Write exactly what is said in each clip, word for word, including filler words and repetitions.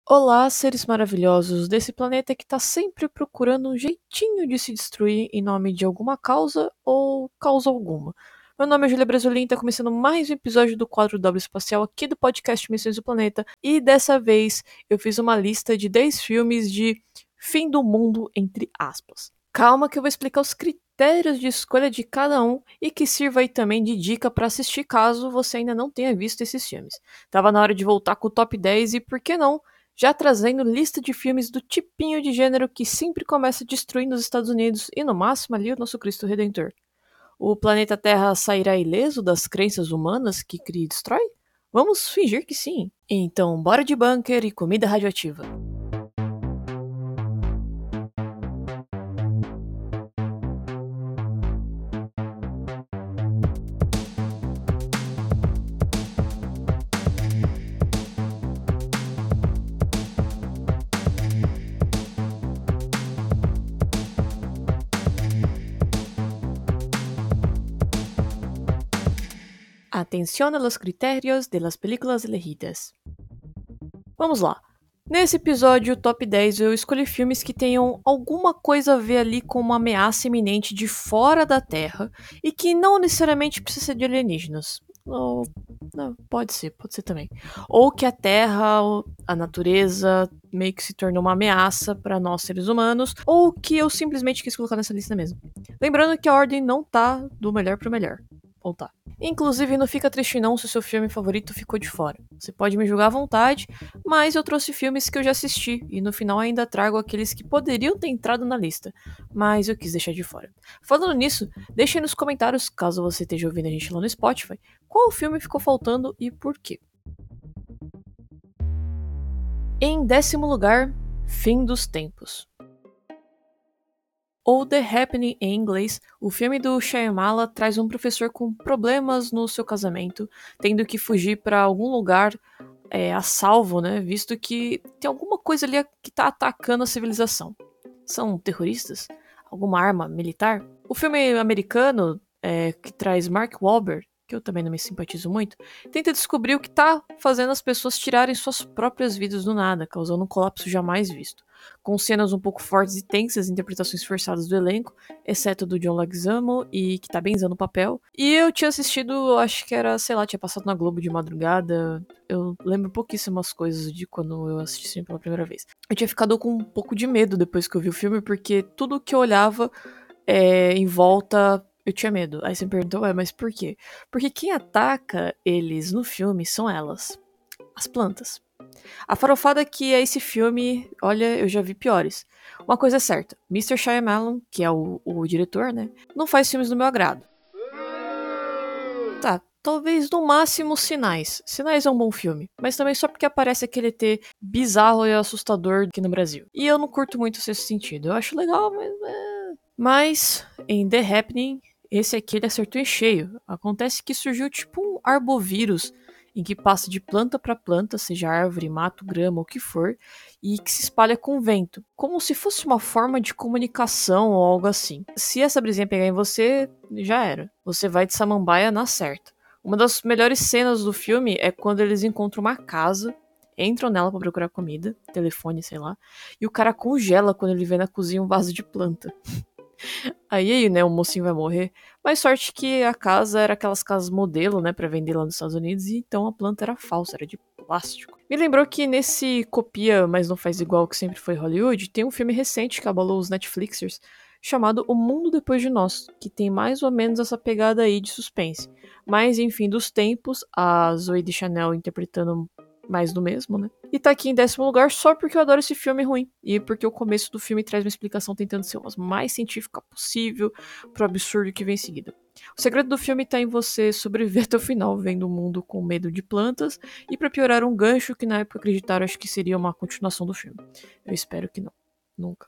Olá, seres maravilhosos desse planeta que tá sempre procurando um jeitinho de se destruir em nome de alguma causa ou causa alguma. Meu nome é Julia Brasolin, tá começando mais um episódio do quadro W Espacial aqui do podcast Missões do Planeta, e dessa vez eu fiz uma lista de dez filmes de fim do mundo, entre aspas. Calma que eu vou explicar os critérios de escolha de cada um e que sirva aí também de dica pra assistir caso você ainda não tenha visto esses filmes. Tava na hora de voltar com o top dez e por que não? Já trazendo lista de filmes do tipinho de gênero que sempre começa destruindo os Estados Unidos e no máximo ali o nosso Cristo Redentor. O planeta Terra sairá ileso das crenças humanas que cria e destrói? Vamos fingir que sim. Então, bora de bunker e comida radioativa. Atención a los criterios de las películas elegidas. Vamos lá. Nesse episódio top dez eu escolhi filmes que tenham alguma coisa a ver ali com uma ameaça iminente de fora da Terra e que não necessariamente precisa ser de alienígenas. Ou, não, pode ser, pode ser também. Ou que a Terra, a natureza meio que se tornou uma ameaça para nós seres humanos, ou que eu simplesmente quis colocar nessa lista mesmo. Lembrando que a ordem não tá do melhor pro melhor. Ou tá. Inclusive, não fica triste não se o seu filme favorito ficou de fora. Você pode me julgar à vontade, mas eu trouxe filmes que eu já assisti e no final ainda trago aqueles que poderiam ter entrado na lista, mas eu quis deixar de fora. Falando nisso, deixe aí nos comentários, caso você esteja ouvindo a gente lá no Spotify, qual filme ficou faltando e por quê. Em décimo lugar, Fim dos Tempos. Ou The Happening em inglês, o filme do Shyamala traz um professor com problemas no seu casamento, tendo que fugir para algum lugar é, a salvo, né? Visto que tem alguma coisa ali que tá atacando a civilização. São terroristas? Alguma arma militar? O filme americano, é, que traz Mark Wahlberg, que eu também não me simpatizo muito, tenta descobrir o que tá fazendo as pessoas tirarem suas próprias vidas do nada, causando um colapso jamais visto. Com cenas um pouco fortes e tensas, interpretações forçadas do elenco, exceto do John Leguizamo, e que tá benzando o papel. E eu tinha assistido, acho que era, sei lá, tinha passado na Globo de madrugada. Eu lembro pouquíssimas coisas de quando eu assisti pela primeira vez. Eu tinha ficado com um pouco de medo depois que eu vi o filme, porque tudo que eu olhava é, em volta eu tinha medo. Aí você me perguntou, ué, mas por quê? Porque quem ataca eles no filme são elas, as plantas. A farofada que é esse filme, olha, eu já vi piores. Uma coisa é certa, mister Shyamalan, que é o, o diretor, né, não faz filmes do meu agrado. Tá, talvez no máximo Sinais. Sinais é um bom filme, mas também só porque aparece aquele E T bizarro e assustador aqui no Brasil. E eu não curto muito esse sentido. Eu acho legal, mas... É... Mas, em The Happening, esse aqui ele acertou em cheio. Acontece que surgiu tipo um arbovírus em que passa de planta para planta, seja árvore, mato, grama, o que for, e que se espalha com vento, como se fosse uma forma de comunicação ou algo assim. Se essa brisinha pegar em você, já era. Você vai de samambaia na certa. Uma das melhores cenas do filme é quando eles encontram uma casa, entram nela para procurar comida, telefone, sei lá, e o cara congela quando ele vê na cozinha um vaso de planta. Aí, aí, né, o mocinho vai morrer. Mas sorte que a casa era aquelas casas modelo, né, pra vender lá nos Estados Unidos, e então a planta era falsa, era de plástico. Me lembrou que nesse copia, mas não faz igual que sempre foi Hollywood, tem um filme recente que abalou os Netflixers, chamado O Mundo Depois de Nós, que tem mais ou menos essa pegada aí de suspense. Mas, enfim, dos tempos, a Zooey Deschanel interpretando mais do mesmo, né? E tá aqui em décimo lugar só porque eu adoro esse filme ruim. E porque o começo do filme traz uma explicação tentando ser o mais científica possível pro absurdo que vem em seguida. O segredo do filme tá em você sobreviver até o final, vendo o mundo com medo de plantas, e pra piorar um gancho que na época acreditaram acho que seria uma continuação do filme. Eu espero que não. Nunca.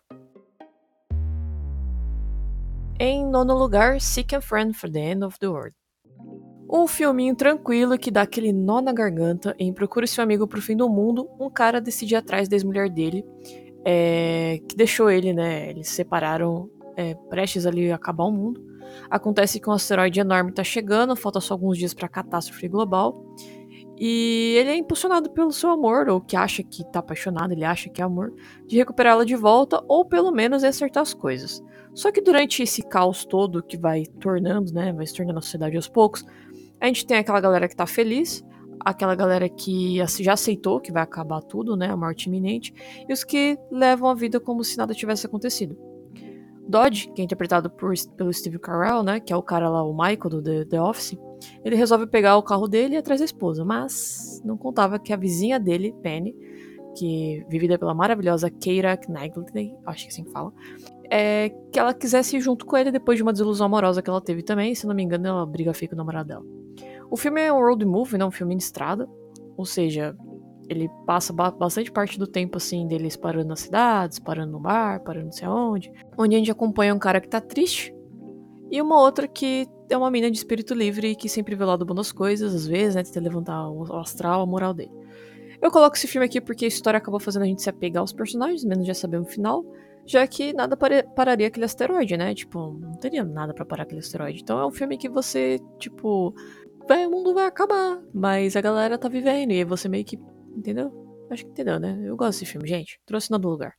Em nono lugar, Seek a Friend for the End of the World. Um filminho tranquilo que dá aquele nó na garganta em Procure Seu Amigo pro Fim do Mundo, um cara decide ir atrás da ex-mulher dele, é, que deixou ele, né, eles se separaram é, prestes ali a acabar o mundo. Acontece que um asteroide enorme tá chegando, falta só alguns dias pra catástrofe global, E ele é impulsionado pelo seu amor, ou que acha que tá apaixonado, ele acha que é amor, de recuperar ela de volta, ou pelo menos acertar as coisas. Só que durante esse caos todo que vai tornando, né, vai se tornando a sociedade aos poucos, a gente tem aquela galera que tá feliz, aquela galera que já aceitou que vai acabar tudo, né, a morte iminente, e os que levam a vida como se nada tivesse acontecido. Dodge, que é interpretado por, pelo Steve Carell, né, que é o cara lá, o Michael do The, The Office, ele resolve pegar o carro dele e ir atrás da esposa, mas não contava que a vizinha dele, Penny, que vivida pela maravilhosa Keira Knightley, acho que assim que fala, é que ela quisesse ir junto com ele depois de uma desilusão amorosa que ela teve também, se não me engano ela briga feio com o namorado dela. O filme é um road movie, não um filme de estrada, ou seja, ele passa bastante parte do tempo, assim, deles parando nas cidades, parando no bar, parando não sei aonde. Onde a gente acompanha um cara que tá triste e uma outra que é uma mina de espírito livre e que sempre vê o lado bom das coisas, às vezes, né, tenta levantar o astral, a moral dele. Eu coloco esse filme aqui porque a história acabou fazendo a gente se apegar aos personagens, menos já saber o final, já que nada pare- pararia aquele asteroide, né? Tipo, não teria nada pra parar aquele asteroide. Então é um filme que você, tipo, vai, o mundo vai acabar, mas a galera tá vivendo e aí você meio que, entendeu? Acho que entendeu, né? Eu gosto desse filme, gente. Trouxe no lugar.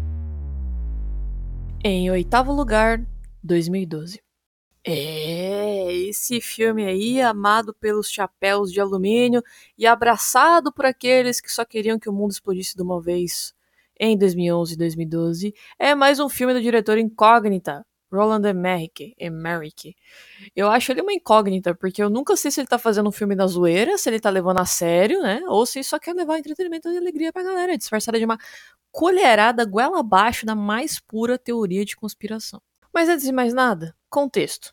Em oitavo lugar, dois mil e doze. É, esse filme aí, amado pelos chapéus de alumínio e abraçado por aqueles que só queriam que o mundo explodisse de uma vez em dois mil e onze e dois mil e doze, é mais um filme do diretor incógnita, Roland Emmerich. Emmerich. Eu acho ele uma incógnita, porque eu nunca sei se ele tá fazendo um filme da zoeira, se ele tá levando a sério, né, ou se só quer levar entretenimento e alegria pra galera, disfarçada de uma colherada goela abaixo da mais pura teoria de conspiração. Mas antes de mais nada, contexto.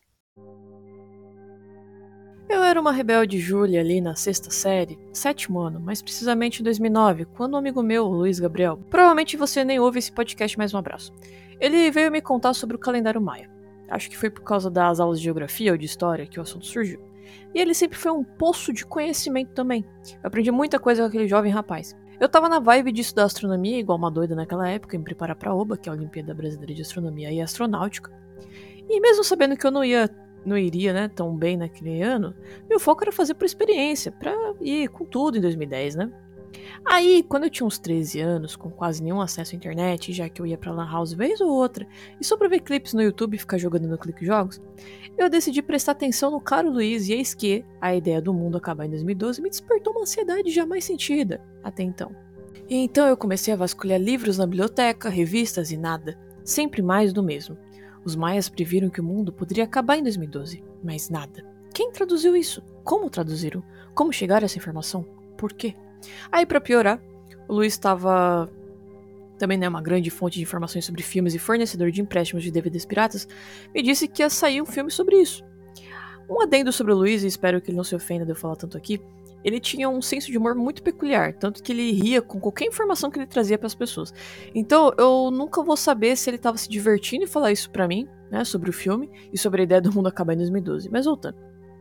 Eu era uma rebelde Júlia ali na sexta série, sétimo ano, mais precisamente em dois mil e nove, quando um amigo meu, o Luiz Gabriel, provavelmente você nem ouve esse podcast, mais um abraço, ele veio me contar sobre o calendário maia. Acho que foi por causa das aulas de geografia ou de história que o assunto surgiu. E ele sempre foi um poço de conhecimento também. Eu aprendi muita coisa com aquele jovem rapaz. Eu tava na vibe de estudar astronomia, igual uma doida naquela época, em preparar pra OBA, que é a Olimpíada Brasileira de Astronomia e Astronáutica. E mesmo sabendo que eu não ia, não iria, né, tão bem naquele ano, meu foco era fazer por experiência, pra ir com tudo em dois mil e dez, né? Aí, quando eu tinha uns treze anos, com quase nenhum acesso à internet, já que eu ia pra Lan House vez ou outra, e só pra ver clipes no YouTube e ficar jogando no Clique Jogos, eu decidi prestar atenção no caro Luiz, e eis que a ideia do mundo acabar em dois mil e doze me despertou uma ansiedade jamais sentida até então. E então eu comecei a vasculhar livros na biblioteca, revistas e nada. Sempre mais do mesmo. Os maias previram que o mundo poderia acabar em dois mil e doze, mas nada. Quem traduziu isso? Como traduziram? Como chegar a essa informação? Por quê? Aí, pra piorar, o Luiz estava também, né, uma grande fonte de informações sobre filmes e fornecedor de empréstimos de D V Ds piratas, me disse que ia sair um filme sobre isso. Um adendo sobre o Luiz, e espero que ele não se ofenda de eu falar tanto aqui, ele tinha um senso de humor muito peculiar, tanto que ele ria com qualquer informação que ele trazia para as pessoas. Então eu nunca vou saber se ele estava se divertindo em falar isso pra mim, né, sobre o filme e sobre a ideia do mundo acabar em dois mil e doze. Mas voltando.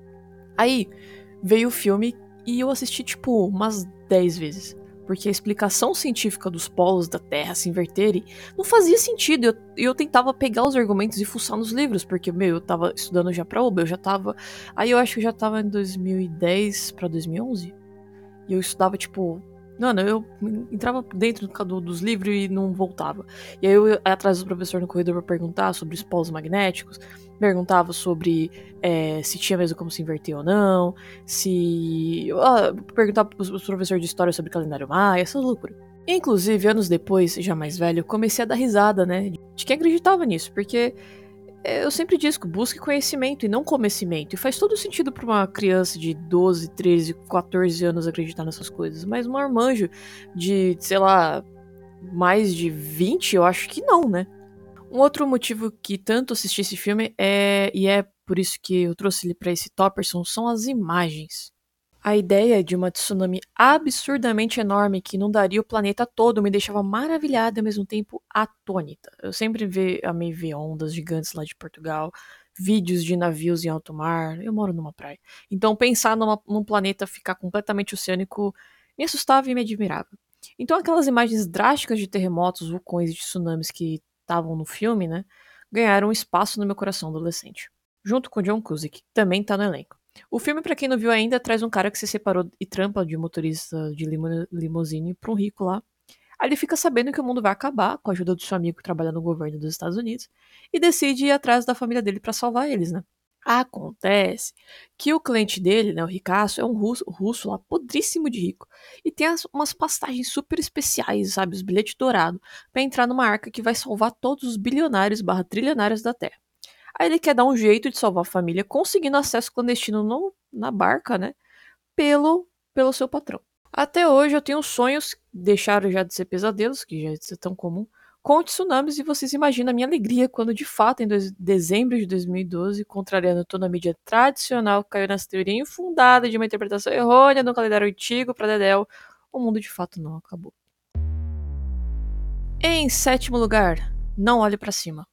Aí veio o filme e eu assisti tipo umas dez vezes. Porque a explicação científica dos polos da Terra se inverterem não fazia sentido. E eu, eu tentava pegar os argumentos e fuçar nos livros, porque, meu, eu tava estudando já pra UBA, eu já tava. Aí eu acho que eu já tava em dois mil e dez pra dois mil e onze. E eu estudava, tipo. Mano, eu entrava dentro do, dos livros e não voltava. E aí eu ia atrás do professor no corredor pra perguntar sobre os polos magnéticos, perguntava sobre é, se tinha mesmo como se inverter ou não, se. Ah, perguntava pros professores de história sobre calendário maia, essas loucuras. Inclusive, anos depois, já mais velho, eu comecei a dar risada, né? De quem acreditava nisso, porque eu sempre digo que busque conhecimento e não conhecimento. E faz todo sentido pra uma criança de doze, treze, quatorze anos acreditar nessas coisas. Mas um marmanjo de, sei lá, mais de vinte, eu acho que não, né? Um outro motivo que tanto assisti esse filme é, e é por isso que eu trouxe ele pra esse Topperson, são as imagens. A ideia de uma tsunami absurdamente enorme que inundaria o planeta todo me deixava maravilhada e ao mesmo tempo atônita. Eu sempre ve, amei ver ondas gigantes lá de Portugal, vídeos de navios em alto mar, eu moro numa praia. Então pensar numa, num planeta ficar completamente oceânico me assustava e me admirava. Então aquelas imagens drásticas de terremotos, vulcões e de tsunamis que estavam no filme, né, ganharam espaço no meu coração adolescente. Junto com John Cusack, que também tá no elenco. O filme, pra quem não viu ainda, traz um cara que se separou e trampa de motorista de limo- limusine pra um rico lá. Aí ele fica sabendo que o mundo vai acabar com a ajuda do seu amigo que trabalha no governo dos Estados Unidos e decide ir atrás da família dele pra salvar eles, né? Acontece que o cliente dele, né, o ricaço, é um russo, russo lá, podríssimo de rico. E tem as- umas pastagens super especiais, sabe? Os bilhetes dourados, pra entrar numa arca que vai salvar todos os bilionários barra trilionários da Terra. Aí ele quer dar um jeito de salvar a família, conseguindo acesso clandestino no- na barca, né? Pelo, pelo seu patrão. Até hoje eu tenho sonhos, deixaram já de ser pesadelos, que já é tão comum, com tsunamis, e vocês imaginam a minha alegria quando, de fato, em dois- dezembro de dois mil e doze, contrariando toda a mídia tradicional, caiu nessa teoria infundada de uma interpretação errônea do calendário antigo para Dedéu, o mundo de fato não acabou. Em sétimo lugar, Não Olhe Pra Cima.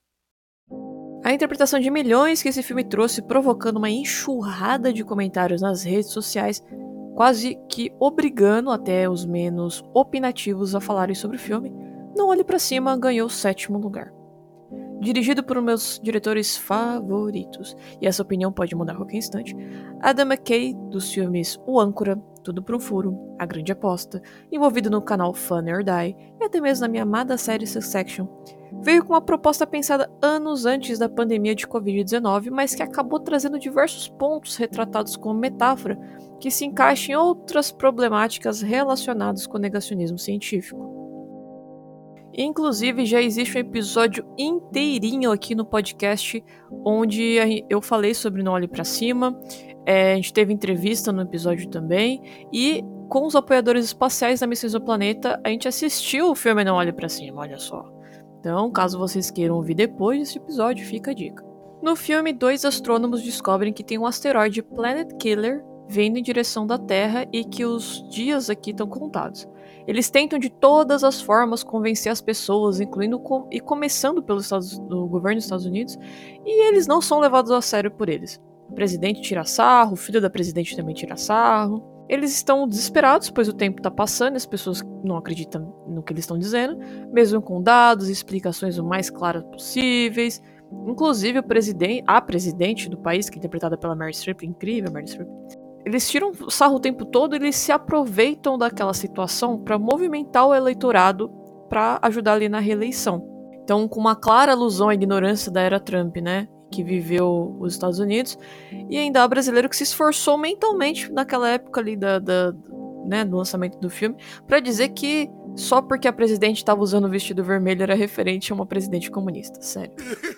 A interpretação de milhões que esse filme trouxe, provocando uma enxurrada de comentários nas redes sociais, quase que obrigando até os menos opinativos a falarem sobre o filme, Não Olhe Pra Cima ganhou o sétimo lugar. Dirigido por um meus diretores favoritos, e essa opinião pode mudar a qualquer instante, Adam McKay, dos filmes O Âncora, Tudo por um Furo, A Grande Aposta, envolvido no canal Fun or Die, e até mesmo na minha amada série Succession, veio com uma proposta pensada anos antes da pandemia de covid dezenove, mas que acabou trazendo diversos pontos retratados como metáfora que se encaixam em outras problemáticas relacionadas com o negacionismo científico. Inclusive, já existe um episódio inteirinho aqui no podcast onde eu falei sobre Não Olhe Pra Cima. É, a gente teve entrevista no episódio também. E com os apoiadores espaciais da Missão Exoplaneta, a gente assistiu o filme Não Olhe Pra Cima, olha só. Então, caso vocês queiram ouvir depois desse episódio, fica a dica. No filme, dois astrônomos descobrem que tem um asteroide Planet Killer vindo em direção da Terra e que os dias aqui estão contados. Eles tentam de todas as formas convencer as pessoas, incluindo com, e começando pelo Estados, do governo dos Estados Unidos, e eles não são levados a sério por eles. O presidente tira sarro, o filho da presidente também tira sarro. Eles estão desesperados, pois o tempo está passando e as pessoas não acreditam no que eles estão dizendo, mesmo com dados e explicações o mais claras possíveis. Inclusive, o presidente, a presidente do país, que é interpretada pela Meryl Streep, incrível Meryl Streep, eles tiram sarro o tempo todo e eles se aproveitam daquela situação para movimentar o eleitorado para ajudar ali na reeleição. Então, com uma clara alusão à ignorância da era Trump, né, que viveu os Estados Unidos, e ainda há brasileiro que se esforçou mentalmente naquela época ali da, da, né, do lançamento do filme para dizer que só porque a presidente estava usando o vestido vermelho era referente a uma presidente comunista, sério.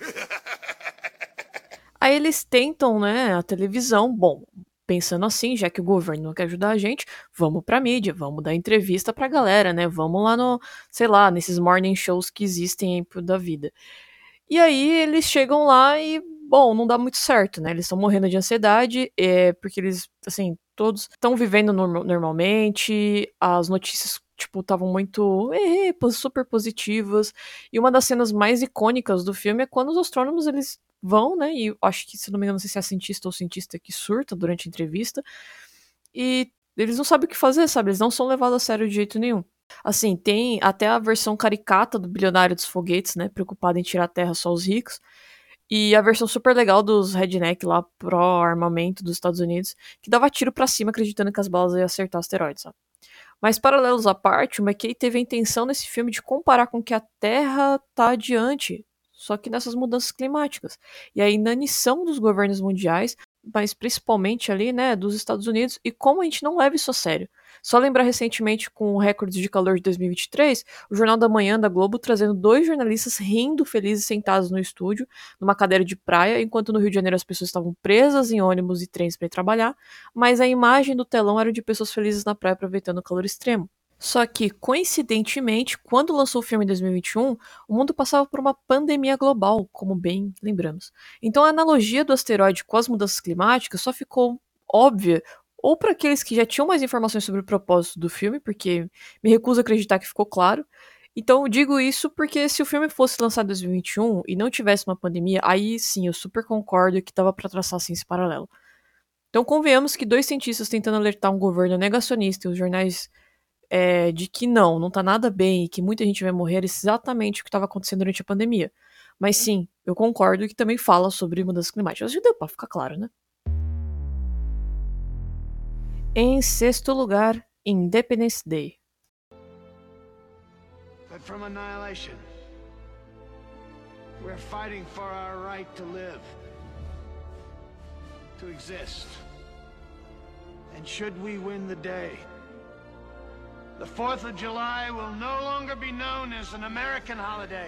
Aí eles tentam, né, a televisão, bom, pensando assim, já que o governo não quer ajudar a gente, vamos pra mídia, vamos dar entrevista pra galera, né, vamos lá no, sei lá, nesses morning shows que existem aí da vida. E aí eles chegam lá e, bom, não dá muito certo, né, eles estão morrendo de ansiedade, é, porque eles, assim, todos estão vivendo norm- normalmente, as notícias, tipo, estavam muito eh, super positivas, e uma das cenas mais icônicas do filme é quando os astrônomos, eles vão, né, e eu acho que, se não me engano, não sei se é cientista ou cientista que surta durante a entrevista, e eles não sabem o que fazer, sabe, eles não são levados a sério de jeito nenhum. Assim, tem até a versão caricata do bilionário dos foguetes, né, preocupado em tirar a terra só os ricos, e a versão super legal dos redneck lá pró-armamento dos Estados Unidos, que dava tiro pra cima acreditando que as balas iam acertar asteroides, sabe? Mas paralelos à parte, o McKay teve a intenção nesse filme de comparar com o que a Terra tá adiante, só que nessas mudanças climáticas. E a inanição dos governos mundiais, mas principalmente ali, né, dos Estados Unidos, e como a gente não leva isso a sério. Só lembrar recentemente com o recorde de calor de dois mil e vinte e três, o Jornal da Manhã da Globo trazendo dois jornalistas rindo felizes sentados no estúdio, numa cadeira de praia, enquanto no Rio de Janeiro as pessoas estavam presas em ônibus e trens para ir trabalhar, mas a imagem do telão era de pessoas felizes na praia aproveitando o calor extremo. Só que, coincidentemente, quando lançou o filme em dois mil e vinte e um, o mundo passava por uma pandemia global, como bem lembramos. Então a analogia do asteroide com as mudanças climáticas só ficou óbvia ou para aqueles que já tinham mais informações sobre o propósito do filme, porque me recuso a acreditar que ficou claro. Então eu digo isso porque se o filme fosse lançado em dois mil e vinte e um e não tivesse uma pandemia, aí sim eu super concordo que dava para traçar assim esse paralelo. Então convenhamos que dois cientistas tentando alertar um governo negacionista e os jornais é, de que não, não tá nada bem e que muita gente vai morrer é exatamente o que estava acontecendo durante a pandemia. Mas sim, eu concordo que também fala sobre mudanças climáticas. Acho que deu pra ficar claro, né? Em sexto lugar, Independence Day. But from annihilation, we're fighting for our right to live, to exist. And should we win the day, the fourth of July will no longer be known as an American holiday,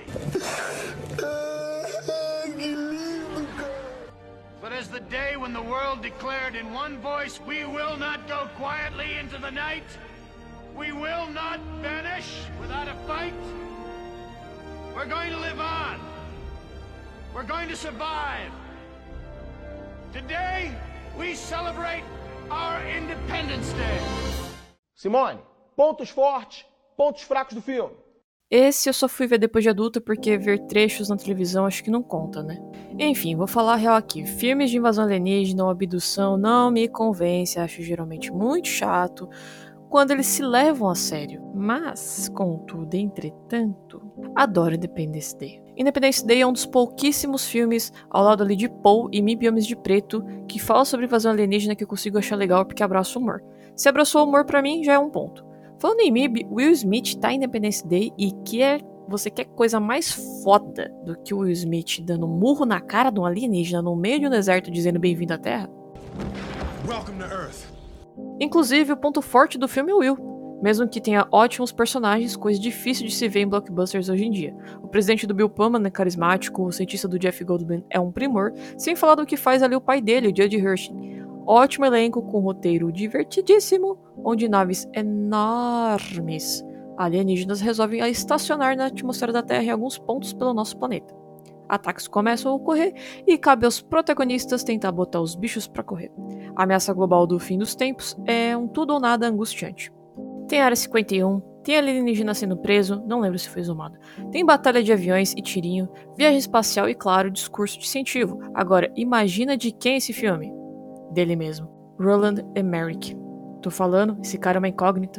but as the day when the world declared in one voice, we will not go quietly into the night, we will not vanish without a fight, we're going to live on, we're going to survive. Today, we celebrate our Independence Day. Simone, pontos fortes, pontos fracos do filme. Esse eu só fui ver depois de adulta porque ver trechos na televisão acho que não conta, né? Enfim, vou falar a real aqui. Filmes de invasão alienígena ou abdução não me convence, acho geralmente muito chato quando eles se levam a sério. Mas, contudo, entretanto, adoro Independence Day. Independence Day é um dos pouquíssimos filmes, ao lado ali de Paul e Mil Homens de Preto, que fala sobre invasão alienígena que eu consigo achar legal porque abraça o humor. Se abraçou o humor pra mim, já é um ponto. Falando em M I B, Will Smith tá em Independence Day e que é, você quer coisa mais foda do que o Will Smith dando murro na cara de um alienígena no meio de um deserto dizendo bem-vindo à Terra? Welcome to Earth. Inclusive, o ponto forte do filme é o Will, mesmo que tenha ótimos personagens, coisa difícil de se ver em blockbusters hoje em dia. O presidente do Bill Pullman é carismático, o cientista do Jeff Goldblum é um primor, sem falar do que faz ali o pai dele, o Judd Hirsch. Ótimo elenco com roteiro divertidíssimo, onde naves enormes alienígenas resolvem estacionar na atmosfera da Terra em alguns pontos pelo nosso planeta. Ataques começam a ocorrer e cabe aos protagonistas tentar botar os bichos pra correr. A ameaça global do fim dos tempos é um tudo ou nada angustiante. Tem Área cinquenta e um, tem alienígena sendo preso, não lembro se foi zoomado. Tem batalha de aviões e tirinho, viagem espacial e, claro, discurso de incentivo. Agora, imagina de quem é esse filme? Dele mesmo, Roland Emmerich. Tô falando, esse cara é uma incógnita.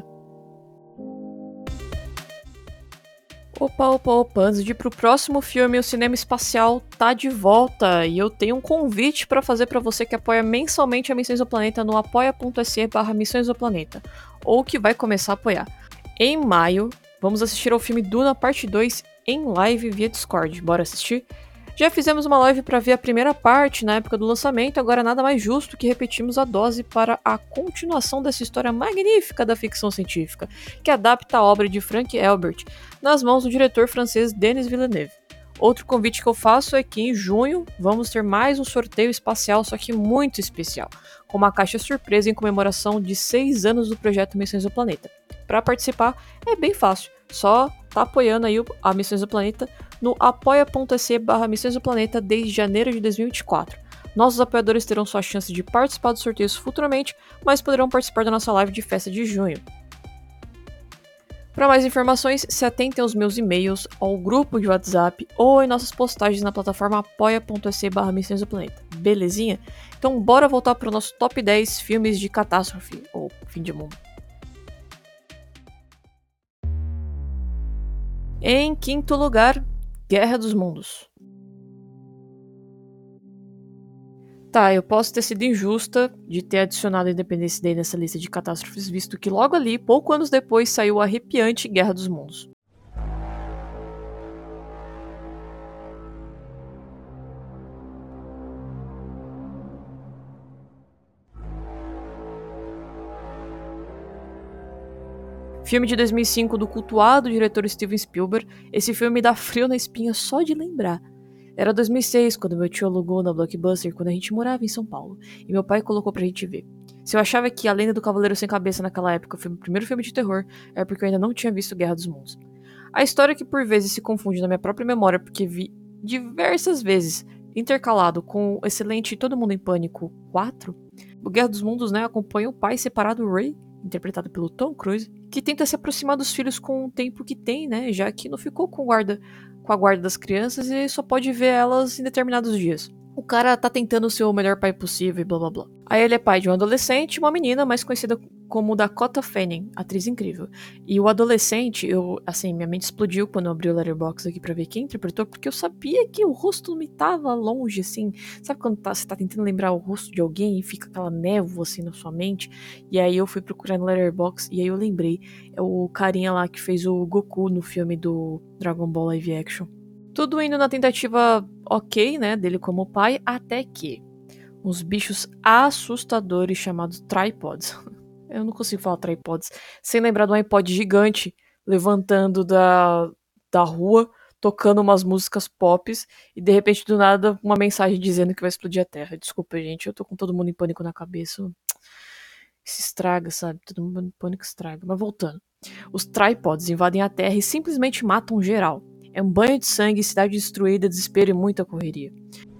Opa, opa, opa, antes de ir pro próximo filme, o cinema espacial tá de volta e eu tenho um convite pra fazer pra você que apoia mensalmente a Missões do Planeta no apoia.se barra Missões do Planeta, ou que vai começar a apoiar. Em maio, vamos assistir ao filme Duna Parte dois em live via Discord, bora assistir? Já fizemos uma live para ver a primeira parte na época do lançamento, agora nada mais justo que repetirmos a dose para a continuação dessa história magnífica da ficção científica, que adapta a obra de Frank Herbert, nas mãos do diretor francês Denis Villeneuve. Outro convite que eu faço é que em junho vamos ter mais um sorteio espacial, só que muito especial, com uma caixa surpresa em comemoração de seis anos do projeto Missões do Planeta. Para participar é bem fácil, só tá apoiando aí a Missões do Planeta no apoia.se barra Missões do Planeta desde janeiro de dois mil e vinte e quatro. Nossos apoiadores terão sua chance de participar dos sorteios futuramente, mas poderão participar da nossa live de festa de junho. Para mais informações, se atentem aos meus e-mails, ao grupo de WhatsApp ou em nossas postagens na plataforma apoia.se barra Missões do Planeta. Belezinha? Então bora voltar para o nosso top dez filmes de catástrofe ou fim de mundo. Em quinto lugar, Guerra dos Mundos. Tá, eu posso ter sido injusta de ter adicionado Independence Day nessa lista de catástrofes, visto que logo ali, pouco anos depois, saiu o arrepiante Guerra dos Mundos. Filme de dois mil e cinco do cultuado diretor Steven Spielberg, esse filme me dá frio na espinha só de lembrar. Era dois mil e seis, quando meu tio alugou na Blockbuster, quando a gente morava em São Paulo, e meu pai colocou pra gente ver. Se eu achava que A Lenda do Cavaleiro Sem Cabeça naquela época foi o primeiro filme de terror, é porque eu ainda não tinha visto Guerra dos Mundos. A história que por vezes se confunde na minha própria memória, porque vi diversas vezes intercalado com o excelente Todo Mundo em Pânico quatro, o Guerra dos Mundos, né, acompanha o pai separado Ray, interpretado pelo Tom Cruise, que tenta se aproximar dos filhos com o tempo que tem, né, já que não ficou com, guarda, com a guarda das crianças e só pode ver elas em determinados dias. O cara tá tentando ser o melhor pai possível e blá blá blá. Aí ele é pai de um adolescente e uma menina mais conhecida como Dakota Fanning, atriz incrível. E o adolescente, eu, assim, minha mente explodiu quando eu abri o Letterboxd aqui pra ver quem interpretou, porque eu sabia que o rosto me tava longe, assim. Sabe quando tá, você tá tentando lembrar o rosto de alguém e fica aquela névoa, assim, na sua mente? E aí eu fui procurar no Letterboxd e aí eu lembrei. É o carinha lá que fez o Goku no filme do Dragon Ball Live Action. Tudo indo na tentativa ok, né, dele como pai, até que uns bichos assustadores chamados tripods. Eu não consigo falar tripods sem lembrar de um iPod gigante levantando da, da rua, tocando umas músicas pop e de repente do nada uma mensagem dizendo que vai explodir a Terra. Desculpa, gente, eu tô com todo mundo em pânico na cabeça. Se estraga, sabe? Todo mundo em pânico estraga. Mas voltando. Os tripods invadem a Terra e simplesmente matam geral. É um banho de sangue, cidade destruída, desespero e muita correria.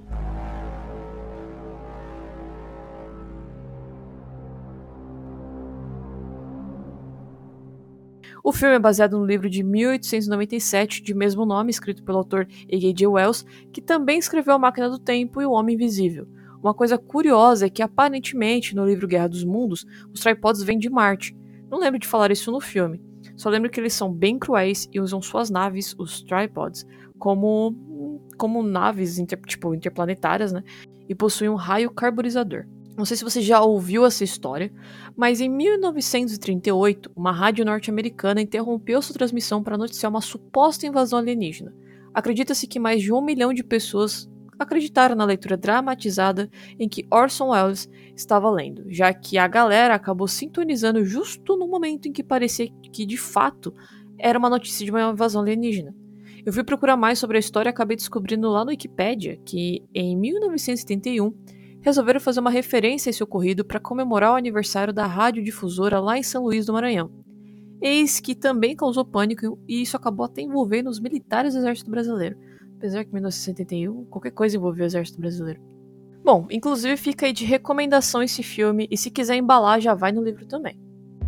O filme é baseado no livro de mil oitocentos e noventa e sete, de mesmo nome, escrito pelo autor H G Wells, que também escreveu A Máquina do Tempo e O Homem Invisível. Uma coisa curiosa é que, aparentemente, no livro Guerra dos Mundos, os tripods vêm de Marte. Não lembro de falar isso no filme. Só lembro que eles são bem cruéis e usam suas naves, os tripods, como, como naves inter, tipo, interplanetárias, né? E possuem um raio carburizador. Não sei se você já ouviu essa história, mas em mil novecentos e trinta e oito, uma rádio norte-americana interrompeu sua transmissão para noticiar uma suposta invasão alienígena. Acredita-se que mais de um milhão de pessoas acreditaram na leitura dramatizada em que Orson Welles estava lendo, já que a galera acabou sintonizando justo no momento em que parecia que, de fato, era uma notícia de uma invasão alienígena. Eu fui procurar mais sobre a história e acabei descobrindo lá no Wikipedia que, em mil novecentos e setenta e um, resolveram fazer uma referência a esse ocorrido para comemorar o aniversário da radiodifusora lá em São Luís do Maranhão. Eis que também causou pânico e isso acabou até envolvendo os militares do Exército Brasileiro. Apesar que em mil novecentos e setenta e um, qualquer coisa envolveu o Exército Brasileiro. Bom, inclusive fica aí de recomendação esse filme e se quiser embalar já vai no livro também.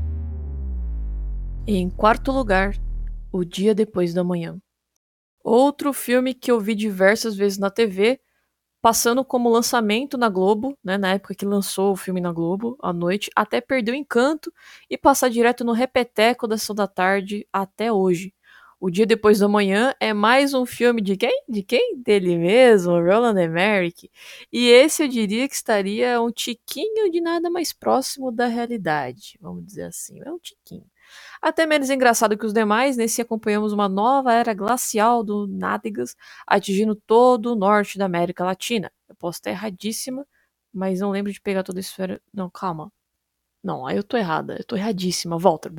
E em quarto lugar, O Dia Depois da Manhã. Outro filme que eu vi diversas vezes na T V, passando como lançamento na Globo, né, na época que lançou o filme na Globo, à noite, até perder o encanto e passar direto no repeteco da sessão da tarde até hoje. O Dia Depois da Manhã é mais um filme de quem? De quem? Dele mesmo, Roland Emmerich. E esse eu diria que estaria um tiquinho de nada mais próximo da realidade, vamos dizer assim, é um tiquinho. Até menos engraçado que os demais, nesse acompanhamos uma nova era glacial do nádegas atingindo todo o norte da América Latina. Eu posso estar erradíssima, mas não lembro de pegar toda a esfera... Não, calma. Não, aí eu tô errada. Eu tô erradíssima. Volta.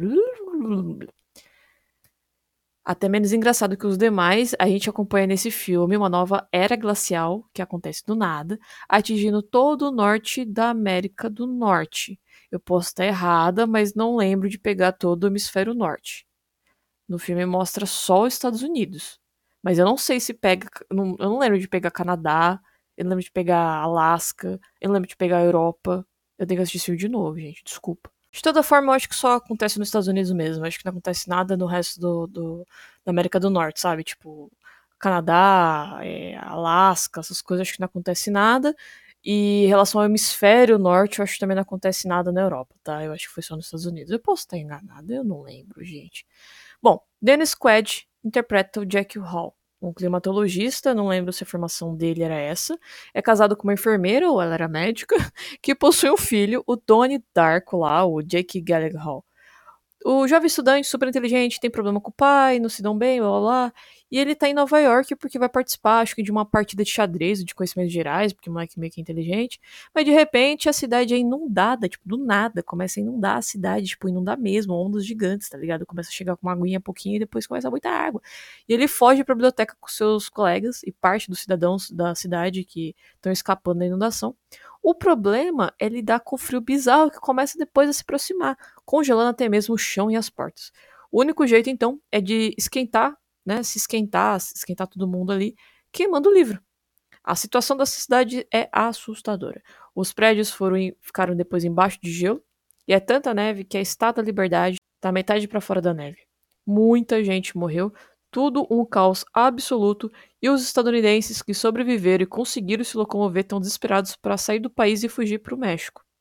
Até menos engraçado que os demais, a gente acompanha nesse filme uma nova era glacial, que acontece do nada, atingindo todo o norte da América do Norte. Eu posso estar errada, mas não lembro de pegar todo o hemisfério norte. No filme mostra só os Estados Unidos. Mas eu não sei se pega... Eu não, eu não lembro de pegar Canadá, eu não lembro de pegar Alasca, eu não lembro de pegar Europa. Eu tenho que assistir esse filme de novo, gente, desculpa. De toda forma, eu acho que só acontece nos Estados Unidos mesmo. Eu acho que não acontece nada no resto do, do, da América do Norte, sabe? Tipo, Canadá, é, Alasca, essas coisas, acho que não acontece nada. E em relação ao hemisfério norte, eu acho que também não acontece nada na Europa, tá? Eu acho que foi só nos Estados Unidos. Eu posso estar enganada, eu não lembro, gente. Bom, Dennis Quaid interpreta o Jack Hall, um climatologista, não lembro se a formação dele era essa, é casado com uma enfermeira, ou ela era médica, que possui um filho, o Donnie Darko lá, o Jake Gyllenhaal Hall. O jovem estudante, super inteligente, tem problema com o pai, não se dão bem, blá blá blá. E ele tá em Nova York porque vai participar, acho que de uma partida de xadrez, de conhecimentos gerais, porque o moleque meio que é inteligente. Mas de repente a cidade é inundada, tipo, do nada. Começa a inundar a cidade, tipo, inundar mesmo, ondas gigantes, tá ligado? Começa a chegar com uma aguinha pouquinho e depois começa muita água. E ele foge pra biblioteca com seus colegas e parte dos cidadãos da cidade que estão escapando da inundação. O problema é lidar com o frio bizarro que começa depois a se aproximar, congelando até mesmo o chão e as portas. O único jeito, então, é de esquentar, né, se esquentar, se esquentar todo mundo ali, queimando o livro. A situação da cidade é assustadora. Os prédios foram, ficaram depois embaixo de gelo, e é tanta neve que a Estátua da Liberdade está metade para fora da neve. Muita gente morreu, tudo um caos absoluto, e os estadunidenses que sobreviveram e conseguiram se locomover estão desesperados para sair do país e fugir para o México.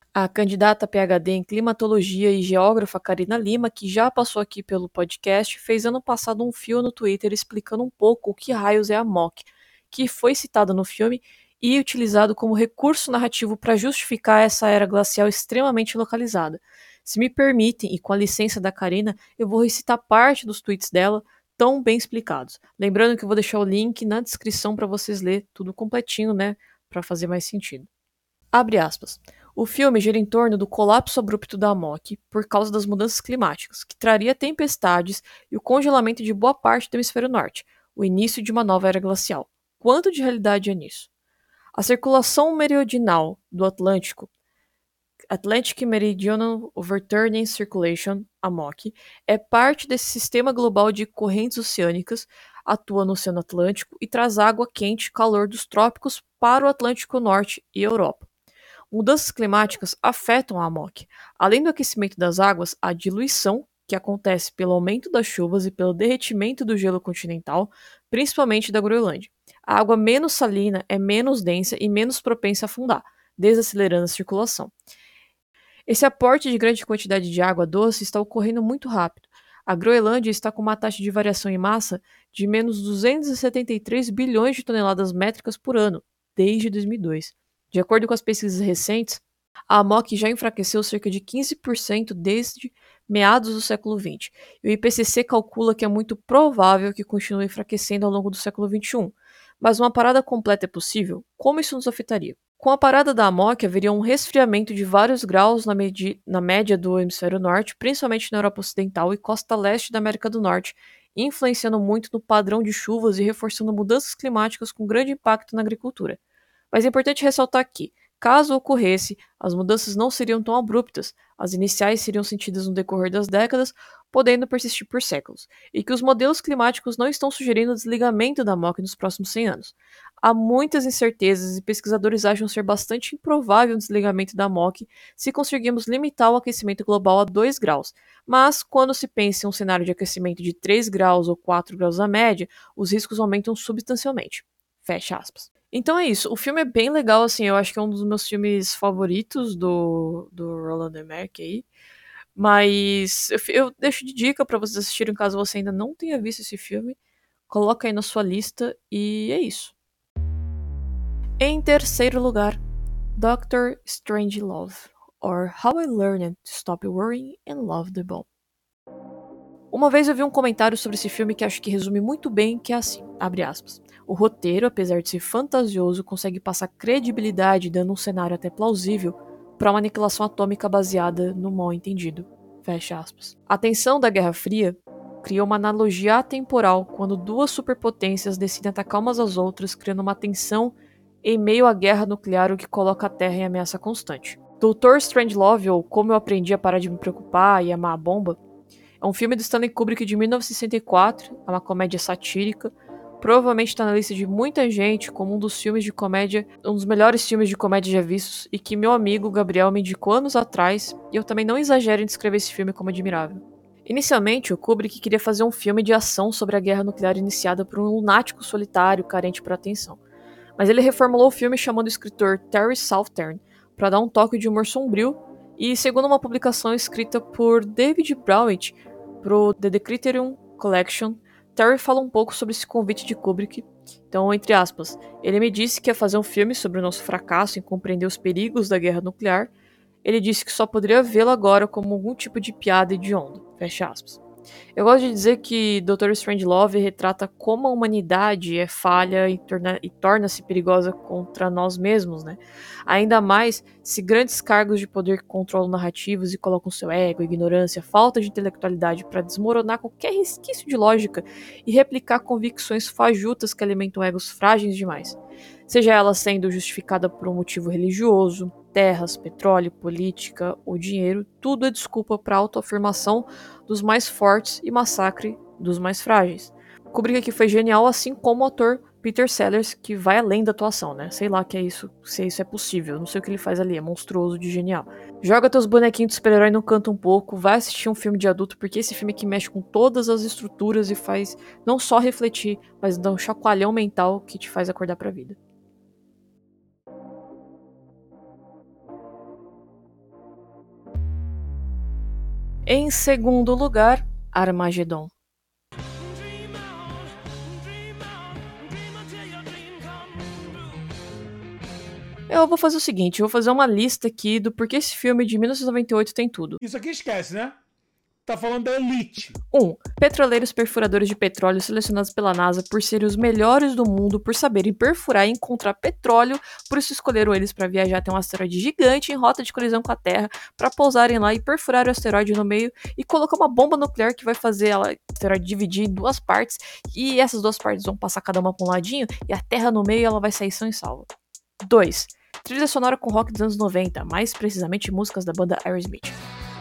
A candidata PhD em climatologia e geógrafa Karina Lima, que já passou aqui pelo podcast, fez ano passado um fio no Twitter explicando um pouco o que raios é a M O C, que foi citada no filme e utilizado como recurso narrativo para justificar essa era glacial extremamente localizada. Se me permitem, e com a licença da Karina, eu vou recitar parte dos tweets dela, tão bem explicados. Lembrando que eu vou deixar o link na descrição para vocês lerem tudo completinho, né, para fazer mais sentido. Abre aspas. O filme gira em torno do colapso abrupto da M O C por causa das mudanças climáticas, que traria tempestades e o congelamento de boa parte do hemisfério norte, o início de uma nova era glacial. Quanto de realidade é nisso? A circulação meridional do Atlântico, Atlantic Meridional Overturning Circulation, a M O C, é parte desse sistema global de correntes oceânicas, atua no Oceano Atlântico e traz água quente e calor dos trópicos para o Atlântico Norte e Europa. Mudanças climáticas afetam a M O C. Além do aquecimento das águas, a diluição, que acontece pelo aumento das chuvas e pelo derretimento do gelo continental, principalmente da Groenlândia. A água menos salina é menos densa e menos propensa a afundar, desacelerando a circulação. Esse aporte de grande quantidade de água doce está ocorrendo muito rápido. A Groenlândia está com uma taxa de variação em massa de menos duzentos e setenta e três bilhões de toneladas métricas por ano, desde dois mil e dois. De acordo com as pesquisas recentes, a M O C já enfraqueceu cerca de quinze por cento desde meados do século vinte, e o I P C C calcula que é muito provável que continue enfraquecendo ao longo do século vinte e um. Mas uma parada completa é possível? Como isso nos afetaria? Com a parada da M O C, haveria um resfriamento de vários graus na, na média do hemisfério norte, principalmente na Europa Ocidental e costa leste da América do Norte, influenciando muito no padrão de chuvas e reforçando mudanças climáticas com grande impacto na agricultura. Mas é importante ressaltar que, caso ocorresse, as mudanças não seriam tão abruptas, as iniciais seriam sentidas no decorrer das décadas, podendo persistir por séculos, e que os modelos climáticos não estão sugerindo o desligamento da M O C nos próximos cem anos. Há muitas incertezas e pesquisadores acham ser bastante improvável o desligamento da M O C se conseguirmos limitar o aquecimento global a dois graus, mas quando se pensa em um cenário de aquecimento de três graus ou quatro graus na média, os riscos aumentam substancialmente. Fecha aspas. Então é isso, o filme é bem legal, assim, eu acho que é um dos meus filmes favoritos do, do Roland Emmerich aí, mas eu, eu deixo de dica pra vocês assistirem caso você ainda não tenha visto esse filme, coloca aí na sua lista e é isso. Em terceiro lugar, doutor Strangelove, or How I Learned to Stop Worrying and Love the Bomb. Uma vez eu vi um comentário sobre esse filme que acho que resume muito bem, que é assim, abre aspas. O roteiro, apesar de ser fantasioso, consegue passar credibilidade dando um cenário até plausível para uma aniquilação atômica baseada no mal entendido. Fecha aspas. A tensão da Guerra Fria criou uma analogia atemporal quando duas superpotências decidem atacar umas às outras, criando uma tensão em meio à guerra nuclear, o que coloca a Terra em ameaça constante. doutor Strangelove, ou Como Eu Aprendi a Parar de Me Preocupar e Amar a Bomba, é um filme do Stanley Kubrick de mil novecentos e sessenta e quatro, é uma comédia satírica, provavelmente está na lista de muita gente como um dos filmes de comédia, um dos melhores filmes de comédia já vistos, e que meu amigo Gabriel me indicou anos atrás, e eu também não exagero em descrever esse filme como admirável. Inicialmente, o Kubrick queria fazer um filme de ação sobre a guerra nuclear iniciada por um lunático solitário carente por atenção, mas ele reformulou o filme chamando o escritor Terry Southern para dar um toque de humor sombrio, e segundo uma publicação escrita por David Browett pro The Criterion Collection, Terry fala um pouco sobre esse convite de Kubrick. Então, entre aspas, ele me disse que ia fazer um filme sobre o nosso fracasso em compreender os perigos da guerra nuclear. Ele disse que só poderia vê-lo agora como algum tipo de piada hedionda. Fecha aspas. Eu gosto de dizer que doutor Strangelove retrata como a humanidade é falha e, torna, e torna-se perigosa contra nós mesmos, né? Ainda mais se grandes cargos de poder controlam narrativas e colocam seu ego, ignorância, falta de intelectualidade para desmoronar qualquer resquício de lógica e replicar convicções fajutas que alimentam egos frágeis demais. Seja ela sendo justificada por um motivo religioso, terras, petróleo, política ou dinheiro, tudo é desculpa para a autoafirmação dos mais fortes e massacre dos mais frágeis. Kubrick aqui foi genial, assim como o ator Peter Sellers, que vai além da atuação, né? Sei lá que é isso, se isso é possível, não sei o que ele faz ali, é monstruoso de genial. Joga teus bonequinhos de super-herói no canto um pouco, vai assistir um filme de adulto, porque esse filme que mexe com todas as estruturas e faz não só refletir, mas dá um chacoalhão mental que te faz acordar pra vida. Em segundo lugar, Armagedon. Eu vou fazer o seguinte, eu vou fazer uma lista aqui do porquê esse filme de mil novecentos e noventa e oito tem tudo. Isso aqui esquece, né? Tá falando da elite. um. Petroleiros perfuradores de petróleo selecionados pela NASA por serem os melhores do mundo por saberem perfurar e encontrar petróleo, por isso escolheram eles para viajar até um asteroide gigante em rota de colisão com a Terra, para pousarem lá e perfurar o asteroide no meio e colocar uma bomba nuclear que vai fazer ela, o asteroide dividir em duas partes, e essas duas partes vão passar cada uma para um ladinho, e a Terra no meio ela vai sair sã e salva. dois. Trilha sonora com rock dos anos noventa, mais precisamente músicas da banda Aerosmith.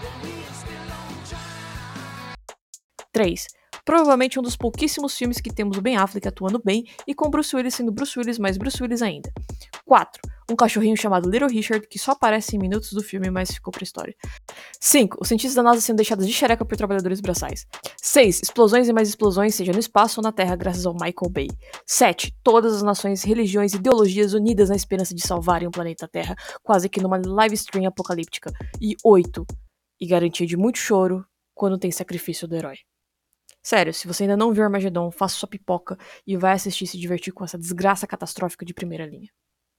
três. Provavelmente um dos pouquíssimos filmes que temos o Ben Affleck atuando bem e com Bruce Willis sendo Bruce Willis mais Bruce Willis ainda. quatro. Um cachorrinho chamado Little Richard que só aparece em minutos do filme, mas ficou pra história. cinco. Os cientistas da NASA sendo deixados de xereca por trabalhadores braçais. seis. Explosões e mais explosões, seja no espaço ou na Terra, graças ao Michael Bay. sete. Todas as nações, religiões e ideologias unidas na esperança de salvarem o planeta Terra, quase que numa live stream apocalíptica. E oito. E garantia de muito choro quando tem sacrifício do herói. Sério, se você ainda não viu Armagedon, faça sua pipoca e vai assistir e se divertir com essa desgraça catastrófica de primeira linha.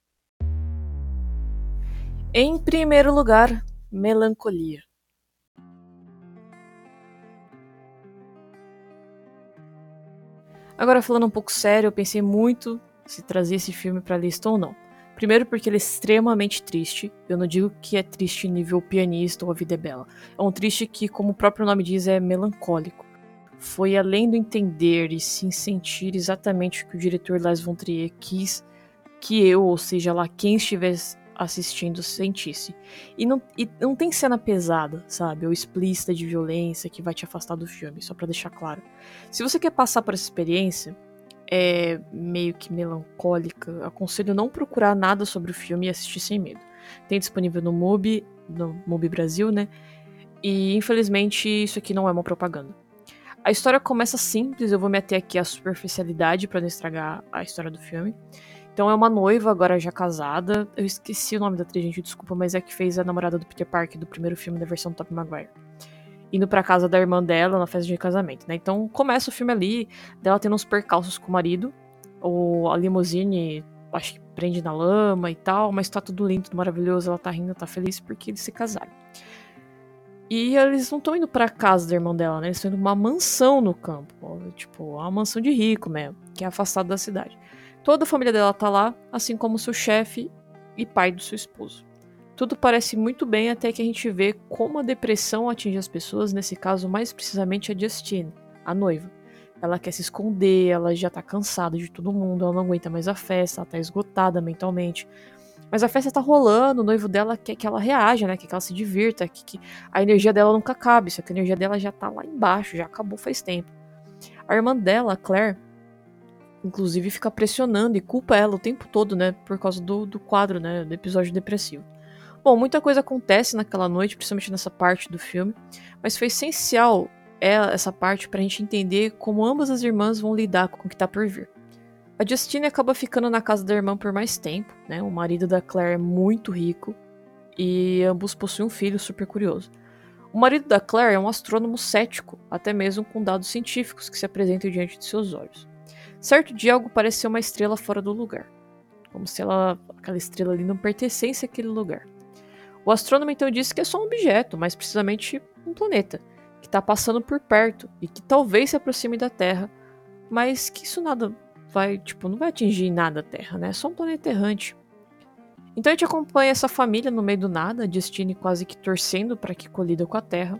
Em primeiro lugar, Melancolia. Agora, falando um pouco sério, eu pensei muito se trazer esse filme pra lista ou não. Primeiro porque ele é extremamente triste. Eu não digo que é triste nível pianista ou A Vida é Bela. É um triste que, como o próprio nome diz, é melancólico. Foi além do entender e sim sentir exatamente o que o diretor Lars von Trier quis que eu, ou seja lá, quem estivesse assistindo sentisse. E não, e não tem cena pesada, sabe? Ou explícita de violência que vai te afastar do filme, só pra deixar claro. Se você quer passar por essa experiência, é meio que melancólica, aconselho não procurar nada sobre o filme e assistir sem medo. Tem disponível no Mubi, no Mubi Brasil, né? E infelizmente isso aqui não é uma propaganda. A história começa simples, eu vou meter aqui a superficialidade pra não estragar a história do filme. Então é uma noiva, agora já casada. Eu esqueci o nome da atriz, gente, desculpa, mas é que fez a namorada do Peter Parker do primeiro filme da versão do Tobey Maguire. Indo pra casa da irmã dela na festa de casamento, né? Então começa o filme ali, dela tendo uns percalços com o marido. Ou a limusine, acho que prende na lama e tal, mas tá tudo lindo, tudo maravilhoso, ela tá rindo, tá feliz porque eles se casaram. E eles não estão indo pra casa da irmã dela, né? Eles estão indo pra uma mansão no campo. Tipo, uma mansão de rico mesmo, que é afastada da cidade. Toda a família dela tá lá, assim como seu chefe e pai do seu esposo. Tudo parece muito bem até que a gente vê como a depressão atinge as pessoas, nesse caso mais precisamente a Justine, a noiva. Ela quer se esconder, ela já tá cansada de todo mundo, ela não aguenta mais a festa, ela tá esgotada mentalmente. Mas a festa tá rolando, o noivo dela quer que ela reaja, né? Quer que ela se divirta, que, que a energia dela nunca acabe, só que a energia dela já tá lá embaixo, já acabou faz tempo. A irmã dela, a Claire, inclusive fica pressionando e culpa ela o tempo todo, né? Por causa do, do quadro, né? Do episódio depressivo. Bom, muita coisa acontece naquela noite, principalmente nessa parte do filme, mas foi essencial essa parte pra gente entender como ambas as irmãs vão lidar com o que tá por vir. A Justine acaba ficando na casa da irmã por mais tempo, né? O marido da Claire é muito rico e ambos possuem um filho super curioso. O marido da Claire é um astrônomo cético, até mesmo com dados científicos que se apresentam diante de seus olhos. Certo dia algo parece ser uma estrela fora do lugar, como se ela, aquela estrela ali não pertencesse àquele lugar. O astrônomo então disse que é só um objeto, mais precisamente um planeta, que está passando por perto e que talvez se aproxime da Terra, mas que isso nada vai, tipo, não vai atingir nada a Terra, né? É só um planeta errante. Então a gente acompanha essa família no meio do nada, a Justine quase que torcendo para que colida com a Terra.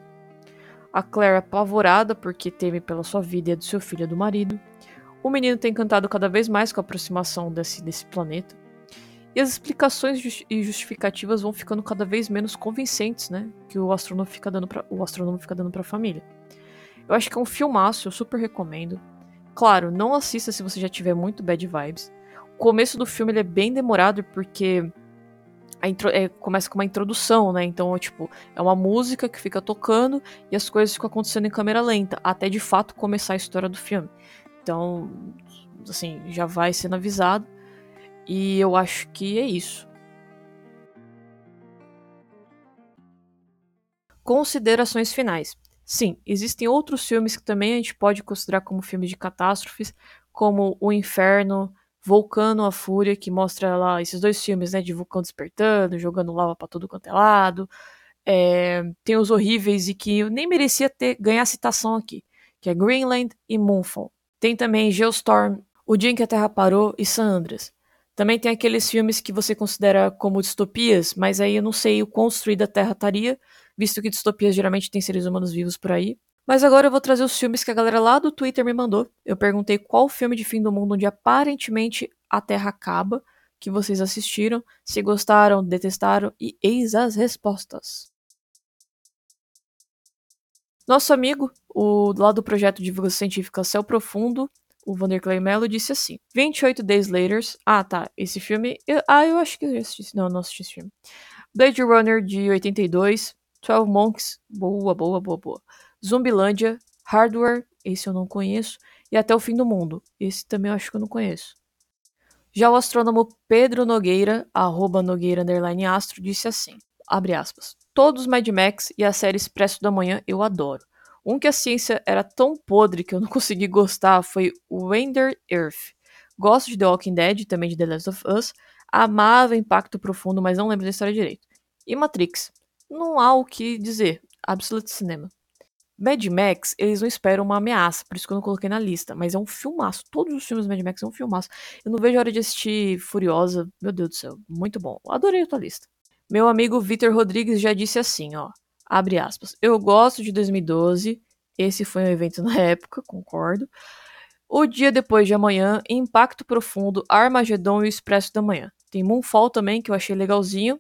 A Claire apavorada porque teme pela sua vida e a do seu filho e do marido. O menino tem encantado cada vez mais com a aproximação desse, desse planeta. E as explicações justi- e justificativas vão ficando cada vez menos convincentes, né? Que o astrônomo fica dando pra, o astrônomo fica dando pra família. Eu acho que é um filmaço, eu super recomendo. Claro, não assista se você já tiver muito bad vibes. O começo do filme ele é bem demorado porque a intro- é, começa com uma introdução, né? Então, é, tipo, é uma música que fica tocando e as coisas ficam acontecendo em câmera lenta, até de fato começar a história do filme. Então, assim, já vai sendo avisado. E eu acho que é isso. Considerações finais. Sim, existem outros filmes que também a gente pode considerar como filmes de catástrofes, como O Inferno, Vulcano, a Fúria, que mostra lá esses dois filmes, né, de vulcão despertando, jogando lava pra tudo quanto é lado. É, tem os horríveis e que eu nem merecia ter ganhar citação aqui, que é Greenland e Moonfall. Tem também Geostorm, O Dia em que a Terra Parou e San Andreas. Também tem aqueles filmes que você considera como distopias, mas aí eu não sei o quão destruída a Terra estaria, visto que distopias geralmente tem seres humanos vivos por aí. Mas agora eu vou trazer os filmes que a galera lá do Twitter me mandou. Eu perguntei qual filme de fim do mundo onde aparentemente a Terra acaba, que vocês assistiram, se gostaram, detestaram, e eis as respostas. Nosso amigo, o lá do projeto de divulgação científica Céu Profundo, o Vanderlei Mello, disse assim: vinte e oito Days Later. Ah, tá. Esse filme. Eu, ah, eu acho que eu assisti. Não, eu não assisti esse filme. Blade Runner de oitenta e dois. twelve Monks. Boa, boa, boa, boa. Zumbilândia. Hardware. Esse eu não conheço. E Até o Fim do Mundo. Esse também eu acho que eu não conheço. Já o astrônomo Pedro Nogueira, arroba Nogueira underline astro, disse assim: abre aspas. Todos os Mad Max e a série Expresso da Manhã eu adoro. Um que a ciência era tão podre que eu não consegui gostar foi o Render Earth. Gosto de The Walking Dead, também de The Last of Us. Amava Impacto Profundo, mas não lembro da história direito. E Matrix. Não há o que dizer. Absolute Cinema. Mad Max, eles não esperam uma ameaça, por isso que eu não coloquei na lista, mas é um filmaço. Todos os filmes do Mad Max são um filmaço. Eu não vejo a hora de assistir Furiosa. Meu Deus do céu, muito bom. Adorei a tua lista. Meu amigo Vitor Rodrigues já disse assim, ó. Abre aspas. Eu gosto de dois mil e doze. Esse foi um evento na época, concordo. O Dia Depois de Amanhã, Impacto Profundo, Armagedon e o Expresso da Manhã. Tem Moonfall também, que eu achei legalzinho.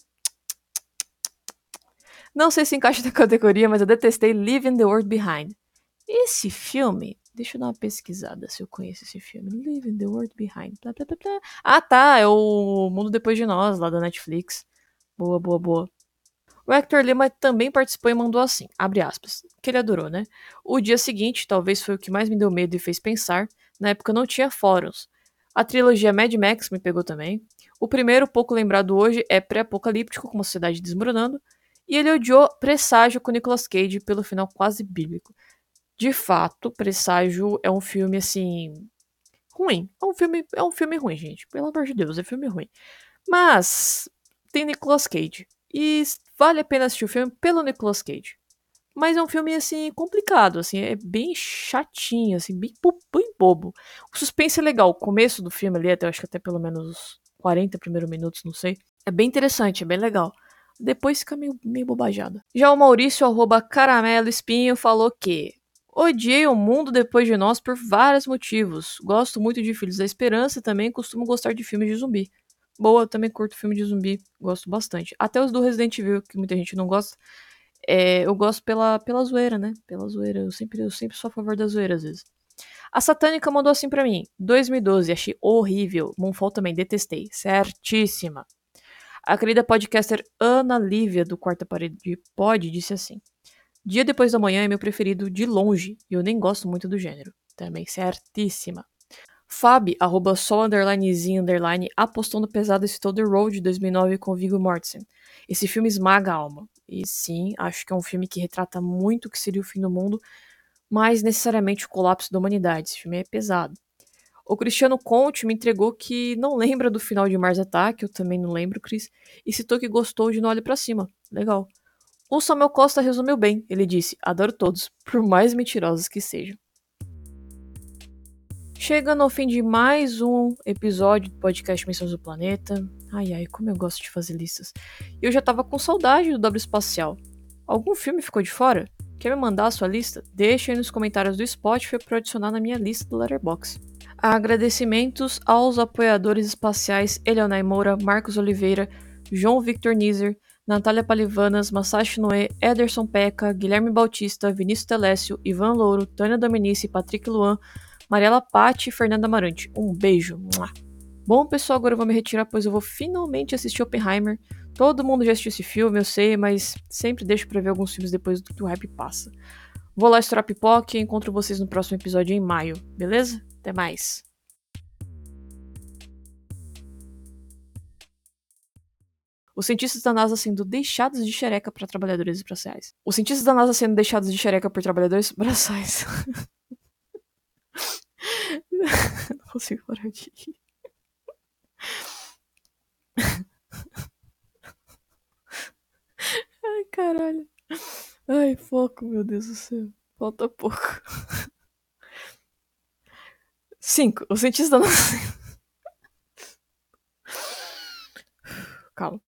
Não sei se encaixa na categoria, mas eu detestei Leaving the World Behind. Esse filme... Deixa eu dar uma pesquisada se eu conheço esse filme. Leaving the World Behind. Blá, blá, blá, blá. Ah, tá. É o Mundo Depois de Nós, lá da Netflix. Boa, boa, boa. O Hector Lima também participou e mandou assim, abre aspas, que ele adorou, né? O dia seguinte, talvez foi o que mais me deu medo e fez pensar. Na época não tinha fóruns. A trilogia Mad Max me pegou também. O primeiro, pouco lembrado hoje, é pré-apocalíptico, com uma sociedade desmoronando. E ele odiou Presságio com Nicolas Cage pelo final quase bíblico. De fato, Presságio é um filme, assim... ruim. É um filme, é um filme ruim, gente. Pelo amor de Deus, é filme ruim. Mas tem Nicolas Cage. E vale a pena assistir o filme pelo Nicolas Cage. Mas é um filme, assim, complicado, assim, é bem chatinho, assim, bem, bem bobo. O suspense é legal, o começo do filme ali, até, acho que até pelo menos os quarenta primeiros minutos, não sei. É bem interessante, é bem legal. Depois fica meio, meio bobajado. Já o Maurício, arroba Caramelo Espinho, falou que... odiei o mundo depois de nós por vários motivos. Gosto muito de Filhos da Esperança e também costumo gostar de filmes de zumbi. Boa, eu também curto filme de zumbi, gosto bastante. Até os do Resident Evil, que muita gente não gosta. É, eu gosto pela, pela zoeira, né? Pela zoeira. Eu sempre, eu sempre sou a favor da zoeira, às vezes. A Satânica mandou assim pra mim. dois mil e doze, achei horrível. Moonfall também, detestei. Certíssima. A querida podcaster Ana Lívia, do Quarta Parede Pod, disse assim. Dia Depois da Manhã é meu preferido de longe, e eu nem gosto muito do gênero. Também certíssima. Fab, arroba sol, underline, z, underline, apostou no pesado e citou The Road de dois mil e nove com Viggo Mortensen. Esse filme esmaga a alma. E sim, acho que é um filme que retrata muito o que seria o fim do mundo, mas necessariamente o colapso da humanidade. Esse filme é pesado. O Cristiano Conte me entregou que não lembra do final de Mars Attack, eu também não lembro, Cris, e citou que gostou de Não Olhe Pra Cima. Legal. O Samuel Costa resumiu bem. Ele disse, adoro todos, por mais mentirosos que sejam. Chegando ao fim de mais um episódio do podcast Missões do Planeta. Ai, ai, como eu gosto de fazer listas. Eu já tava com saudade do Dobro Espacial. Algum filme ficou de fora? Quer me mandar a sua lista? Deixa aí nos comentários do Spotify para adicionar na minha lista do Letterboxd. Agradecimentos aos apoiadores espaciais Eleonai Moura, Marcos Oliveira, João Victor Nizer, Natália Palivanas, Masashi Noé, Ederson Peca, Guilherme Bautista, Vinícius Telécio, Ivan Louro, Tânia Dominici, Patrick Luan, Mariela Patti e Fernanda Amarante. Um beijo. Bom, pessoal, agora eu vou me retirar, pois eu vou finalmente assistir Oppenheimer. Todo mundo já assistiu esse filme, eu sei, mas sempre deixo pra ver alguns filmes depois do que o hype passa. Vou lá estourar pipoca e encontro vocês no próximo episódio em maio, beleza? Até mais! Os cientistas da NASA sendo deixados de xereca para trabalhadores braçais. Os cientistas da NASA sendo deixados de xereca por trabalhadores braçais. Não consigo parar de rir. Ai, caralho. Ai, foco, meu Deus do céu. Falta pouco. Cinco. Os cientistas da NASA... Calma.